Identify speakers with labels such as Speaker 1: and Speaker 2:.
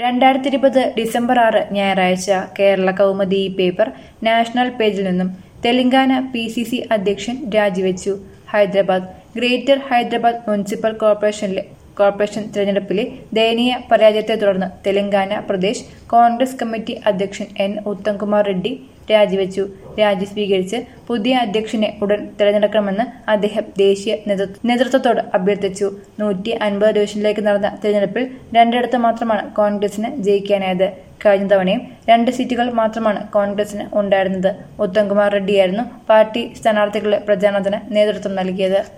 Speaker 1: 2020 December 6 ഞായറാഴ്ച Kerala Kaumudi paper national പേജിൽ നിന്നും തെലങ്കാന PCC അധ്യക്ഷൻ രാജിവെച്ചു. Hyderabad greater Hyderabad municipal corporation തെരഞ്ഞെടുപ്പിലെ ദയനീയ പരാജയത്തെ തുടർന്ന് തെലങ്കാന പ്രദേശ് കോൺഗ്രസ് കമ്മിറ്റി അധ്യക്ഷൻ N. ഉത്തംകുമാർ റെഡ്ഡി രാജിവെച്ചു. രാജി സ്വീകരിച്ച് പുതിയ അധ്യക്ഷനെ ഉടൻ തെരഞ്ഞെടുക്കണമെന്ന് അദ്ദേഹം ദേശീയ നേതൃത്വത്തോട് അഭ്യർത്ഥിച്ചു. 150 ഡിവിഷനിലേക്ക് നടന്ന തെരഞ്ഞെടുപ്പിൽ 2 മാത്രമാണ് കോൺഗ്രസിന് ജയിക്കാനായത്. കഴിഞ്ഞ തവണയും 2 സീറ്റുകൾ മാത്രമാണ് കോൺഗ്രസിന് ഉണ്ടായിരുന്നത്. ഉത്തംകുമാർ റെഡ്ഡിയായിരുന്നു പാർട്ടി സ്ഥാനാർത്ഥികളുടെ പ്രചാരണത്തിന് നേതൃത്വം നൽകിയത്.